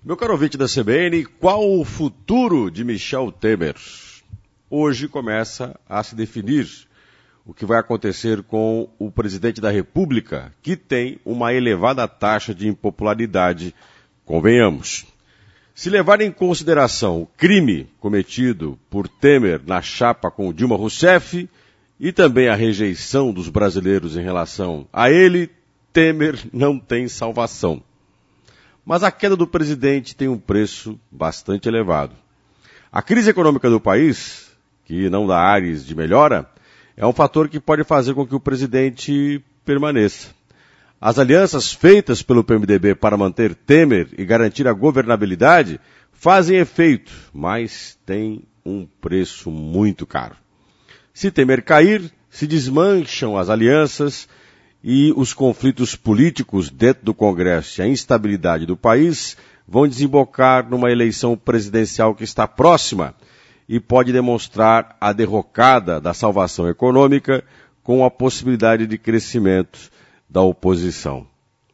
Meu caro ouvinte da CBN, qual o futuro de Michel Temer? Hoje começa a se definir o que vai acontecer com o presidente da República, que tem uma elevada taxa de impopularidade, convenhamos. Se levar em consideração o crime cometido por Temer na chapa com Dilma Rousseff e também a rejeição dos brasileiros em relação a ele, Temer não tem salvação. Mas a queda do presidente tem um preço bastante elevado. A crise econômica do país, que não dá ares de melhora, é um fator que pode fazer com que o presidente permaneça. As alianças feitas pelo PMDB para manter Temer e garantir a governabilidade fazem efeito, mas tem um preço muito caro. Se Temer cair, se desmancham as alianças e os conflitos políticos dentro do Congresso e a instabilidade do país vão desembocar numa eleição presidencial que está próxima e pode demonstrar a derrocada da salvação econômica com a possibilidade de crescimento da oposição.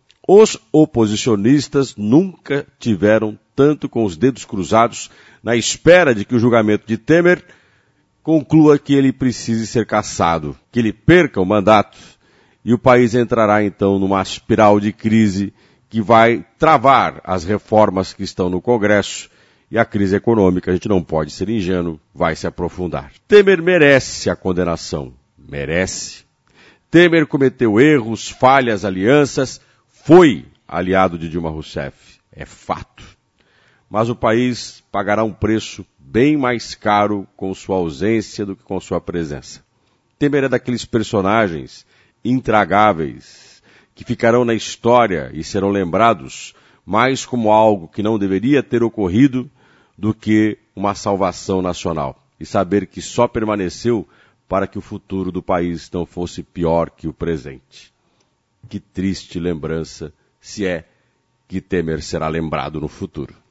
Os oposicionistas nunca tiveram tanto com os dedos cruzados na espera de que o julgamento de Temer conclua que ele precise ser cassado, que ele perca o mandato e o país entrará então numa espiral de crise que vai travar as reformas que estão no Congresso e a crise econômica, a gente não pode ser ingênuo, vai se aprofundar. Temer merece a condenação, merece. Temer cometeu erros, falhas, alianças, foi aliado de Dilma Rousseff, é fato. Mas o país pagará um preço bem mais caro com sua ausência do que com sua presença. Temer é daqueles personagens intragáveis que ficarão na história e serão lembrados mais como algo que não deveria ter ocorrido do que uma salvação nacional. E saber que só permaneceu para que o futuro do país não fosse pior que o presente. Que triste lembrança, se é que Temer será lembrado no futuro.